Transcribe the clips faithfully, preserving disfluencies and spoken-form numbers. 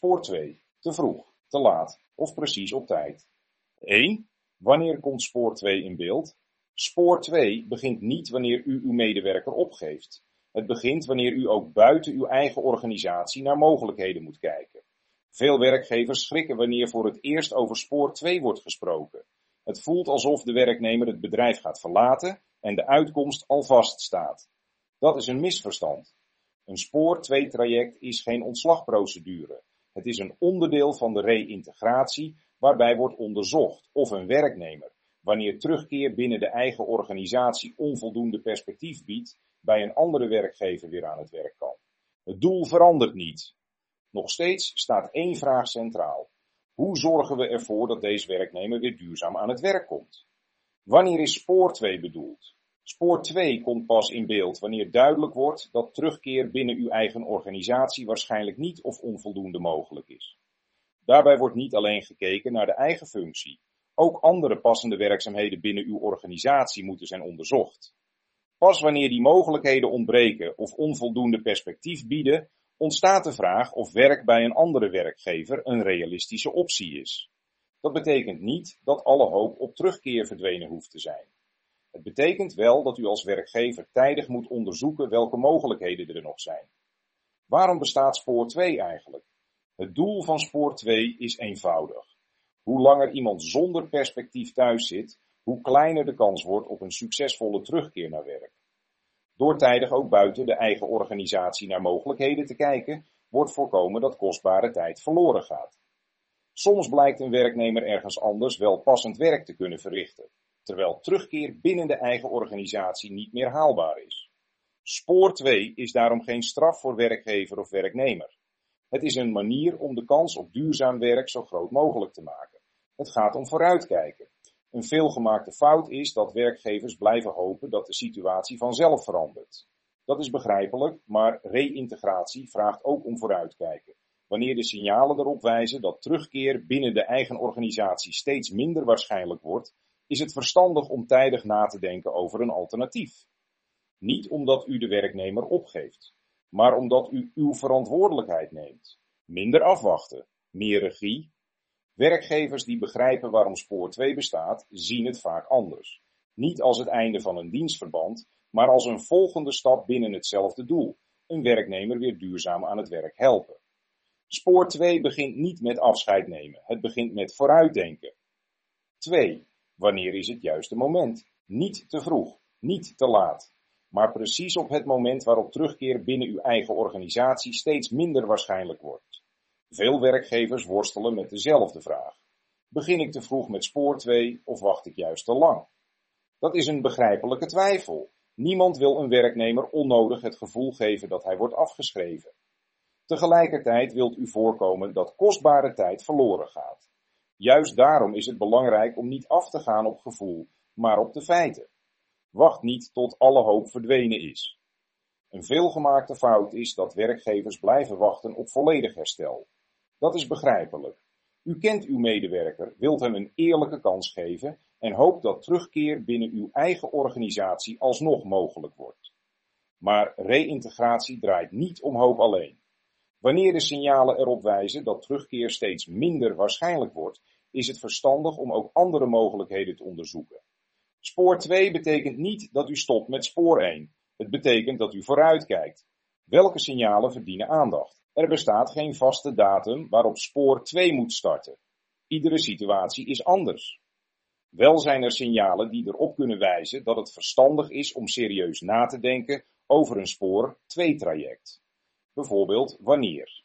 Spoor twee. Te vroeg, te laat of precies op tijd. één. Wanneer komt spoor twee in beeld? Spoor twee begint niet wanneer u uw medewerker opgeeft. Het begint wanneer u ook buiten uw eigen organisatie naar mogelijkheden moet kijken. Veel werkgevers schrikken wanneer voor het eerst over spoor twee wordt gesproken. Het voelt alsof de werknemer het bedrijf gaat verlaten en de uitkomst al vaststaat. Dat is een misverstand. Een spoor twee traject is geen ontslagprocedure. Het is een onderdeel van de reïntegratie waarbij wordt onderzocht of een werknemer, wanneer terugkeer binnen de eigen organisatie onvoldoende perspectief biedt, bij een andere werkgever weer aan het werk kan. Het doel verandert niet. Nog steeds staat één vraag centraal. Hoe zorgen we ervoor dat deze werknemer weer duurzaam aan het werk komt? Wanneer is spoor twee bedoeld? Spoor twee komt pas in beeld wanneer duidelijk wordt dat terugkeer binnen uw eigen organisatie waarschijnlijk niet of onvoldoende mogelijk is. Daarbij wordt niet alleen gekeken naar de eigen functie. Ook andere passende werkzaamheden binnen uw organisatie moeten zijn onderzocht. Pas wanneer die mogelijkheden ontbreken of onvoldoende perspectief bieden, ontstaat de vraag of werk bij een andere werkgever een realistische optie is. Dat betekent niet dat alle hoop op terugkeer verdwenen hoeft te zijn. Het betekent wel dat u als werkgever tijdig moet onderzoeken welke mogelijkheden er nog zijn. Waarom bestaat spoor twee eigenlijk? Het doel van spoor twee is eenvoudig. Hoe langer iemand zonder perspectief thuis zit, hoe kleiner de kans wordt op een succesvolle terugkeer naar werk. Door tijdig ook buiten de eigen organisatie naar mogelijkheden te kijken, wordt voorkomen dat kostbare tijd verloren gaat. Soms blijkt een werknemer ergens anders wel passend werk te kunnen verrichten, terwijl terugkeer binnen de eigen organisatie niet meer haalbaar is. Spoor twee is daarom geen straf voor werkgever of werknemer. Het is een manier om de kans op duurzaam werk zo groot mogelijk te maken. Het gaat om vooruitkijken. Een veelgemaakte fout is dat werkgevers blijven hopen dat de situatie vanzelf verandert. Dat is begrijpelijk, maar reïntegratie vraagt ook om vooruitkijken. Wanneer de signalen erop wijzen dat terugkeer binnen de eigen organisatie steeds minder waarschijnlijk wordt, is het verstandig om tijdig na te denken over een alternatief. Niet omdat u de werknemer opgeeft, maar omdat u uw verantwoordelijkheid neemt. Minder afwachten, meer regie. Werkgevers die begrijpen waarom spoor twee bestaat, zien het vaak anders. Niet als het einde van een dienstverband, maar als een volgende stap binnen hetzelfde doel. Een werknemer weer duurzaam aan het werk helpen. Spoor twee begint niet met afscheid nemen, het begint met vooruitdenken. twee. Wanneer is het juiste moment? Niet te vroeg, niet te laat. Maar precies op het moment waarop terugkeer binnen uw eigen organisatie steeds minder waarschijnlijk wordt. Veel werkgevers worstelen met dezelfde vraag. Begin ik te vroeg met spoor twee of wacht ik juist te lang? Dat is een begrijpelijke twijfel. Niemand wil een werknemer onnodig het gevoel geven dat hij wordt afgeschreven. Tegelijkertijd wilt u voorkomen dat kostbare tijd verloren gaat. Juist daarom is het belangrijk om niet af te gaan op gevoel, maar op de feiten. Wacht niet tot alle hoop verdwenen is. Een veelgemaakte fout is dat werkgevers blijven wachten op volledig herstel. Dat is begrijpelijk. U kent uw medewerker, wilt hem een eerlijke kans geven en hoopt dat terugkeer binnen uw eigen organisatie alsnog mogelijk wordt. Maar reïntegratie draait niet om hoop alleen. Wanneer de signalen erop wijzen dat terugkeer steeds minder waarschijnlijk wordt, is het verstandig om ook andere mogelijkheden te onderzoeken. Spoor twee betekent niet dat u stopt met spoor één. Het betekent dat u vooruitkijkt. Welke signalen verdienen aandacht? Er bestaat geen vaste datum waarop spoor twee moet starten. Iedere situatie is anders. Wel zijn er signalen die erop kunnen wijzen dat het verstandig is om serieus na te denken over een spoor twee traject. Bijvoorbeeld wanneer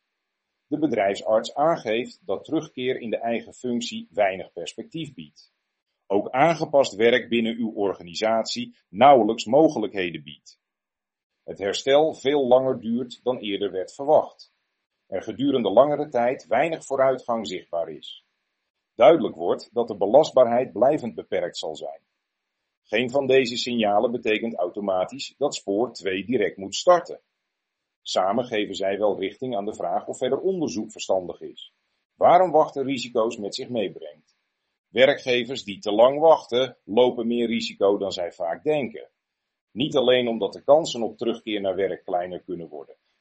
de bedrijfsarts aangeeft dat terugkeer in de eigen functie weinig perspectief biedt. Ook aangepast werk binnen uw organisatie nauwelijks mogelijkheden biedt. Het herstel veel langer duurt dan eerder werd verwacht. Er gedurende langere tijd weinig vooruitgang zichtbaar is. Duidelijk wordt dat de belastbaarheid blijvend beperkt zal zijn. Geen van deze signalen betekent automatisch dat spoor twee direct moet starten. Samen geven zij wel richting aan de vraag of verder onderzoek verstandig is. Waarom wachten risico's met zich meebrengt. Werkgevers die te lang wachten, lopen meer risico dan zij vaak denken. Niet alleen omdat de kansen op terugkeer naar werk kleiner kunnen worden,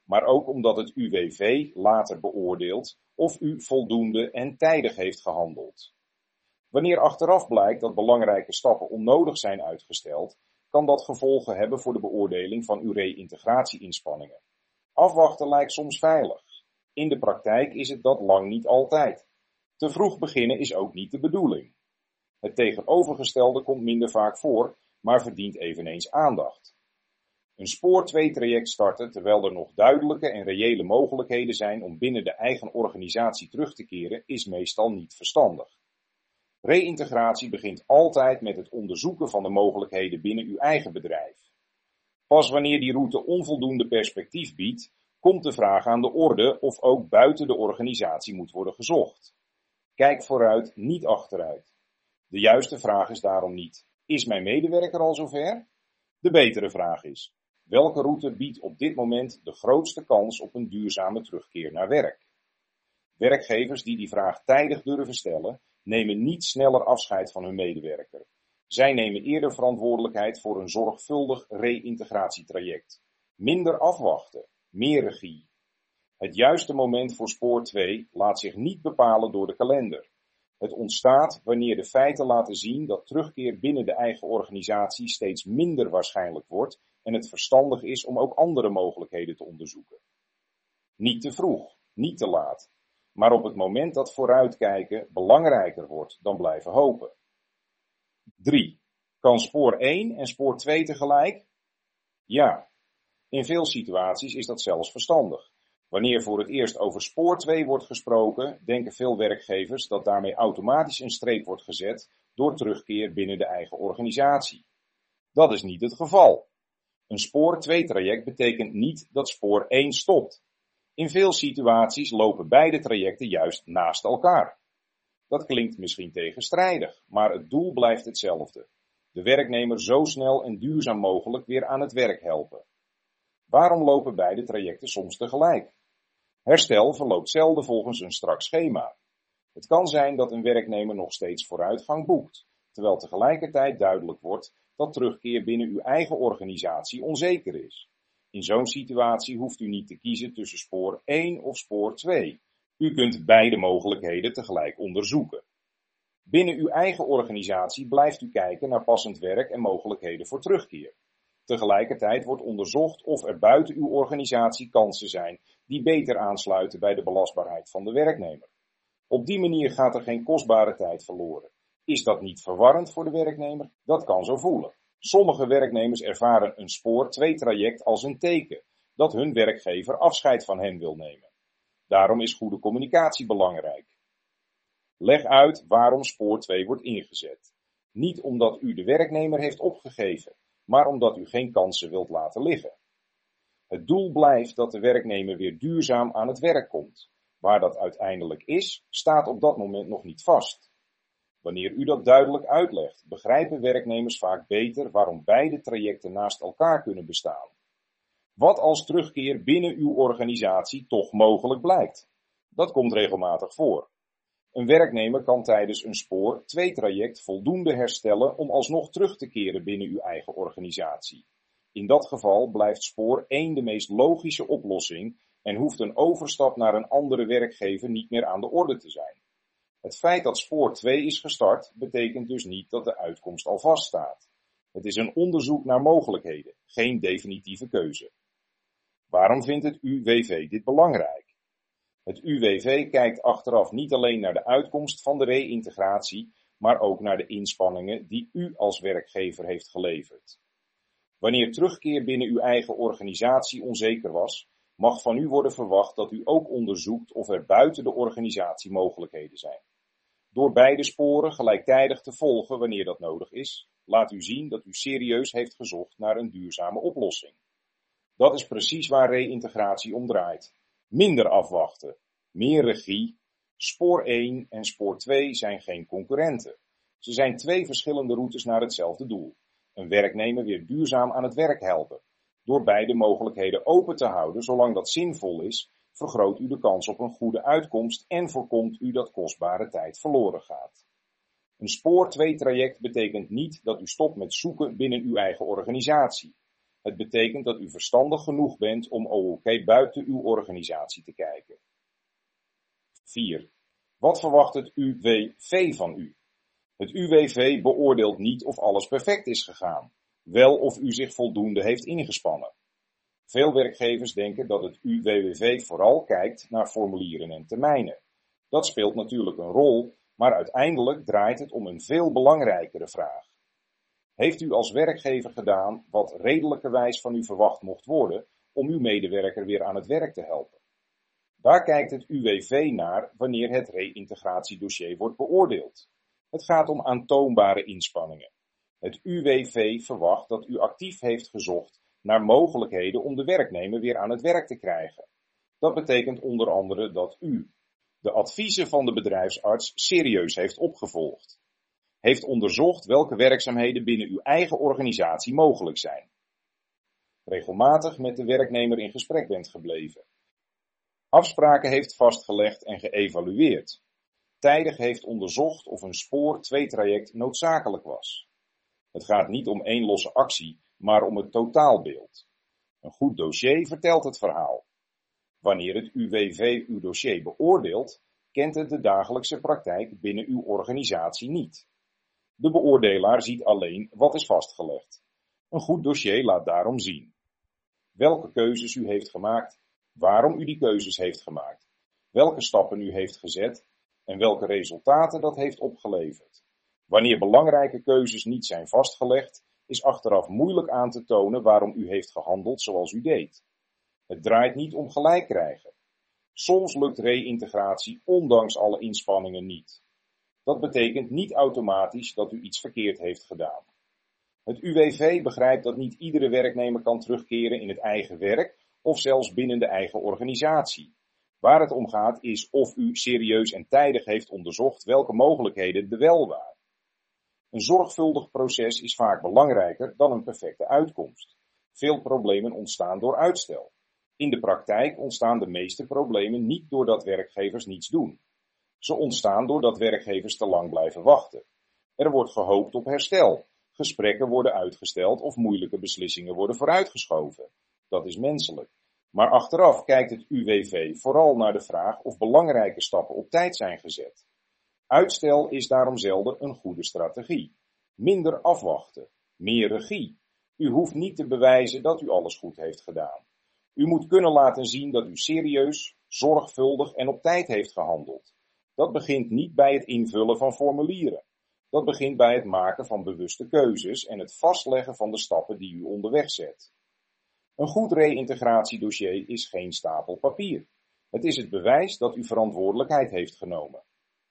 maar ook omdat het U W V later beoordeelt of u voldoende en tijdig heeft gehandeld. Wanneer achteraf blijkt dat belangrijke stappen onnodig zijn uitgesteld, kan dat gevolgen hebben voor de beoordeling van uw reïntegratie-inspanningen. Afwachten lijkt soms veilig. In de praktijk is het dat lang niet altijd. Te vroeg beginnen is ook niet de bedoeling. Het tegenovergestelde komt minder vaak voor, maar verdient eveneens aandacht. Een spoor twee traject starten terwijl er nog duidelijke en reële mogelijkheden zijn om binnen de eigen organisatie terug te keren, is meestal niet verstandig. Reïntegratie begint altijd met het onderzoeken van de mogelijkheden binnen uw eigen bedrijf. Pas wanneer die route onvoldoende perspectief biedt, komt de vraag aan de orde of ook buiten de organisatie moet worden gezocht. Kijk vooruit, niet achteruit. De juiste vraag is daarom niet: is mijn medewerker al zover? De betere vraag is: welke route biedt op dit moment de grootste kans op een duurzame terugkeer naar werk? Werkgevers die die vraag tijdig durven stellen, nemen niet sneller afscheid van hun medewerker. Zij nemen eerder verantwoordelijkheid voor een zorgvuldig reïntegratietraject. Minder afwachten, meer regie. Het juiste moment voor spoor twee laat zich niet bepalen door de kalender. Het ontstaat wanneer de feiten laten zien dat terugkeer binnen de eigen organisatie steeds minder waarschijnlijk wordt en het verstandig is om ook andere mogelijkheden te onderzoeken. Niet te vroeg, niet te laat, maar op het moment dat vooruitkijken belangrijker wordt dan blijven hopen. drie. Kan spoor één en spoor twee tegelijk? Ja. In veel situaties is dat zelfs verstandig. Wanneer voor het eerst over spoor twee wordt gesproken, denken veel werkgevers dat daarmee automatisch een streep wordt gezet door terugkeer binnen de eigen organisatie. Dat is niet het geval. Een spoor twee traject betekent niet dat spoor één stopt. In veel situaties lopen beide trajecten juist naast elkaar. Dat klinkt misschien tegenstrijdig, maar het doel blijft hetzelfde. De werknemer zo snel en duurzaam mogelijk weer aan het werk helpen. Waarom lopen beide trajecten soms tegelijk? Herstel verloopt zelden volgens een strak schema. Het kan zijn dat een werknemer nog steeds vooruitgang boekt, terwijl tegelijkertijd duidelijk wordt dat terugkeer binnen uw eigen organisatie onzeker is. In zo'n situatie hoeft u niet te kiezen tussen spoor één of spoor twee. U kunt beide mogelijkheden tegelijk onderzoeken. Binnen uw eigen organisatie blijft u kijken naar passend werk en mogelijkheden voor terugkeer. Tegelijkertijd wordt onderzocht of er buiten uw organisatie kansen zijn die beter aansluiten bij de belastbaarheid van de werknemer. Op die manier gaat er geen kostbare tijd verloren. Is dat niet verwarrend voor de werknemer? Dat kan zo voelen. Sommige werknemers ervaren een spoor twee traject als een teken dat hun werkgever afscheid van hen wil nemen. Daarom is goede communicatie belangrijk. Leg uit waarom spoor twee wordt ingezet. Niet omdat u de werknemer heeft opgegeven, maar omdat u geen kansen wilt laten liggen. Het doel blijft dat de werknemer weer duurzaam aan het werk komt. Waar dat uiteindelijk is, staat op dat moment nog niet vast. Wanneer u dat duidelijk uitlegt, begrijpen werknemers vaak beter waarom beide trajecten naast elkaar kunnen bestaan. Wat als terugkeer binnen uw organisatie toch mogelijk blijkt? Dat komt regelmatig voor. Een werknemer kan tijdens een spoor twee traject voldoende herstellen om alsnog terug te keren binnen uw eigen organisatie. In dat geval blijft spoor één de meest logische oplossing en hoeft een overstap naar een andere werkgever niet meer aan de orde te zijn. Het feit dat spoor twee is gestart, betekent dus niet dat de uitkomst al vaststaat. Het is een onderzoek naar mogelijkheden, geen definitieve keuze. Waarom vindt het U W V dit belangrijk? Het U W V kijkt achteraf niet alleen naar de uitkomst van de reïntegratie, maar ook naar de inspanningen die u als werkgever heeft geleverd. Wanneer terugkeer binnen uw eigen organisatie onzeker was, mag van u worden verwacht dat u ook onderzoekt of er buiten de organisatie mogelijkheden zijn. Door beide sporen gelijktijdig te volgen wanneer dat nodig is, laat u zien dat u serieus heeft gezocht naar een duurzame oplossing. Dat is precies waar reïntegratie om draait. Minder afwachten, meer regie. Spoor één en spoor twee zijn geen concurrenten. Ze zijn twee verschillende routes naar hetzelfde doel. Een werknemer weer duurzaam aan het werk helpen. Door beide mogelijkheden open te houden, zolang dat zinvol is, vergroot u de kans op een goede uitkomst en voorkomt u dat kostbare tijd verloren gaat. Een spoor twee traject betekent niet dat u stopt met zoeken binnen uw eigen organisatie. Het betekent dat u verstandig genoeg bent om O L K buiten uw organisatie te kijken. vier. Wat verwacht het U W V van u? Het U W V beoordeelt niet of alles perfect is gegaan, wel of u zich voldoende heeft ingespannen. Veel werkgevers denken dat het U W V vooral kijkt naar formulieren en termijnen. Dat speelt natuurlijk een rol, maar uiteindelijk draait het om een veel belangrijkere vraag. Heeft u als werkgever gedaan wat redelijkerwijs van u verwacht mocht worden om uw medewerker weer aan het werk te helpen? Daar kijkt het U W V naar wanneer het reïntegratiedossier wordt beoordeeld. Het gaat om aantoonbare inspanningen. Het U W V verwacht dat u actief heeft gezocht naar mogelijkheden om de werknemer weer aan het werk te krijgen. Dat betekent onder andere dat u de adviezen van de bedrijfsarts serieus heeft opgevolgd. Heeft onderzocht welke werkzaamheden binnen uw eigen organisatie mogelijk zijn. Regelmatig met de werknemer in gesprek bent gebleven. Afspraken heeft vastgelegd en geëvalueerd. Tijdig heeft onderzocht of een spoor twee traject noodzakelijk was. Het gaat niet om één losse actie, maar om het totaalbeeld. Een goed dossier vertelt het verhaal. Wanneer het U W V uw dossier beoordeelt, kent het de dagelijkse praktijk binnen uw organisatie niet. De beoordelaar ziet alleen wat is vastgelegd. Een goed dossier laat daarom zien welke keuzes u heeft gemaakt, waarom u die keuzes heeft gemaakt, welke stappen u heeft gezet en welke resultaten dat heeft opgeleverd. Wanneer belangrijke keuzes niet zijn vastgelegd, is achteraf moeilijk aan te tonen waarom u heeft gehandeld zoals u deed. Het draait niet om gelijk krijgen. Soms lukt reïntegratie ondanks alle inspanningen niet. Dat betekent niet automatisch dat u iets verkeerd heeft gedaan. Het U W V begrijpt dat niet iedere werknemer kan terugkeren in het eigen werk of zelfs binnen de eigen organisatie. Waar het om gaat is of u serieus en tijdig heeft onderzocht welke mogelijkheden er wel waren. Een zorgvuldig proces is vaak belangrijker dan een perfecte uitkomst. Veel problemen ontstaan door uitstel. In de praktijk ontstaan de meeste problemen niet doordat werkgevers niets doen. Ze ontstaan doordat werkgevers te lang blijven wachten. Er wordt gehoopt op herstel. Gesprekken worden uitgesteld of moeilijke beslissingen worden vooruitgeschoven. Dat is menselijk. Maar achteraf kijkt het U W V vooral naar de vraag of belangrijke stappen op tijd zijn gezet. Uitstel is daarom zelden een goede strategie. Minder afwachten, meer regie. U hoeft niet te bewijzen dat u alles goed heeft gedaan. U moet kunnen laten zien dat u serieus, zorgvuldig en op tijd heeft gehandeld. Dat begint niet bij het invullen van formulieren. Dat begint bij het maken van bewuste keuzes en het vastleggen van de stappen die u onderweg zet. Een goed reïntegratiedossier is geen stapel papier. Het is het bewijs dat u verantwoordelijkheid heeft genomen.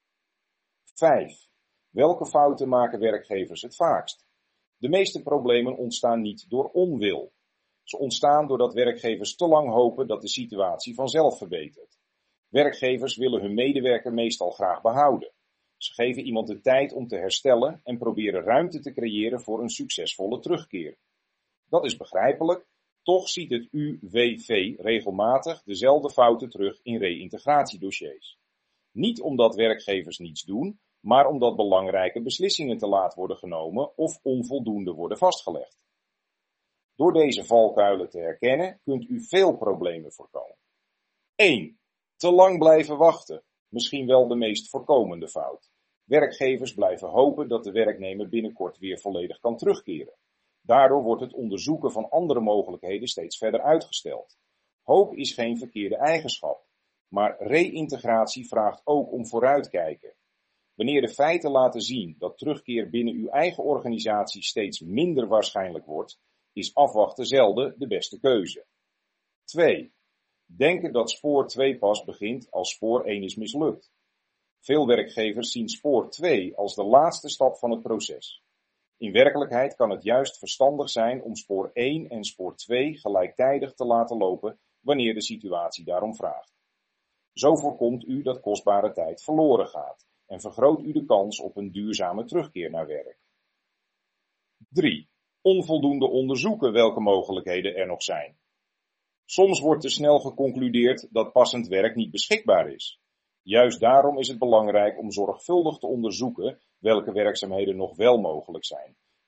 vijf. Welke fouten maken werkgevers het vaakst? De meeste problemen ontstaan niet door onwil. Ze ontstaan doordat werkgevers te lang hopen dat de situatie vanzelf verbetert. Werkgevers willen hun medewerker meestal graag behouden. Ze geven iemand de tijd om te herstellen en proberen ruimte te creëren voor een succesvolle terugkeer. Dat is begrijpelijk, toch ziet het U W V regelmatig dezelfde fouten terug in reïntegratiedossiers. Niet omdat werkgevers niets doen, maar omdat belangrijke beslissingen te laat worden genomen of onvoldoende worden vastgelegd. Door deze valkuilen te herkennen kunt u veel problemen voorkomen. één. Te lang blijven wachten. Misschien wel de meest voorkomende fout. Werkgevers blijven hopen dat de werknemer binnenkort weer volledig kan terugkeren. Daardoor wordt het onderzoeken van andere mogelijkheden steeds verder uitgesteld. Hoop is geen verkeerde eigenschap, maar reïntegratie vraagt ook om vooruitkijken. Wanneer de feiten laten zien dat terugkeer binnen uw eigen organisatie steeds minder waarschijnlijk wordt, is afwachten zelden de beste keuze. twee. Denken dat spoor twee pas begint als spoor één is mislukt. Veel werkgevers zien spoor twee als de laatste stap van het proces. In werkelijkheid kan het juist verstandig zijn om spoor één en spoor twee gelijktijdig te laten lopen wanneer de situatie daarom vraagt. Zo voorkomt u dat kostbare tijd verloren gaat en vergroot u de kans op een duurzame terugkeer naar werk. drie. Onvoldoende onderzoeken welke mogelijkheden er nog zijn. Soms wordt te snel geconcludeerd dat passend werk niet beschikbaar is. Juist daarom is het belangrijk om zorgvuldig te onderzoeken welke werkzaamheden nog wel mogelijk zijn.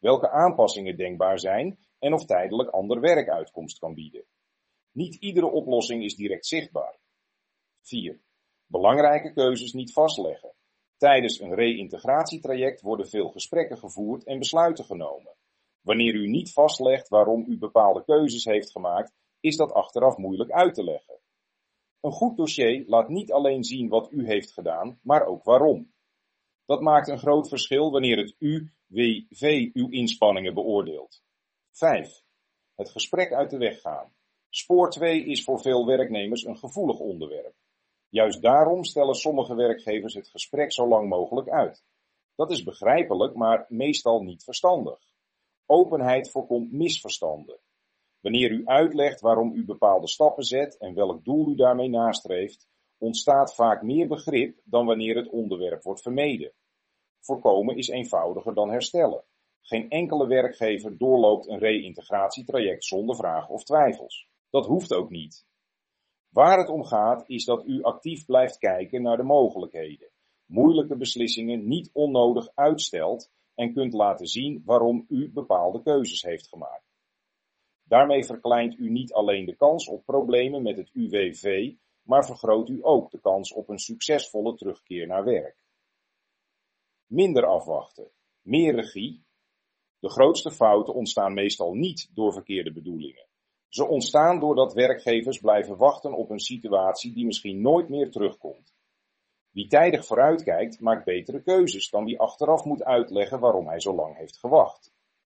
welke aanpassingen denkbaar zijn en of tijdelijk ander werk uitkomst kan bieden. Niet iedere oplossing is direct zichtbaar. vier. Belangrijke keuzes niet vastleggen. Tijdens een reïntegratietraject worden veel gesprekken gevoerd en besluiten genomen. Wanneer u niet vastlegt waarom u bepaalde keuzes heeft gemaakt, is dat achteraf moeilijk uit te leggen. Een goed dossier laat niet alleen zien wat u heeft gedaan, maar ook waarom. Dat maakt een groot verschil wanneer het U W V uw inspanningen beoordeelt. vijf. Het gesprek uit de weg gaan. Spoor twee is voor veel werknemers een gevoelig onderwerp. Juist daarom stellen sommige werkgevers het gesprek zo lang mogelijk uit. Dat is begrijpelijk, maar meestal niet verstandig. Openheid voorkomt misverstanden. Wanneer u uitlegt waarom u bepaalde stappen zet en welk doel u daarmee nastreeft, ontstaat vaak meer begrip dan wanneer het onderwerp wordt vermeden. Voorkomen is eenvoudiger dan herstellen. Geen enkele werkgever doorloopt een reïntegratietraject zonder vragen of twijfels. Dat hoeft ook niet. Waar het om gaat is dat u actief blijft kijken naar de mogelijkheden, moeilijke beslissingen niet onnodig uitstelt en kunt laten zien waarom u bepaalde keuzes heeft gemaakt. Daarmee verkleint u niet alleen de kans op problemen met het U W V, maar vergroot u ook de kans op een succesvolle terugkeer naar werk. Minder afwachten, meer regie. De grootste fouten ontstaan meestal niet door verkeerde bedoelingen. Ze ontstaan doordat werkgevers blijven wachten op een situatie die misschien nooit meer terugkomt. Wie tijdig vooruitkijkt, maakt betere keuzes dan wie achteraf moet uitleggen waarom hij zo lang heeft gewacht.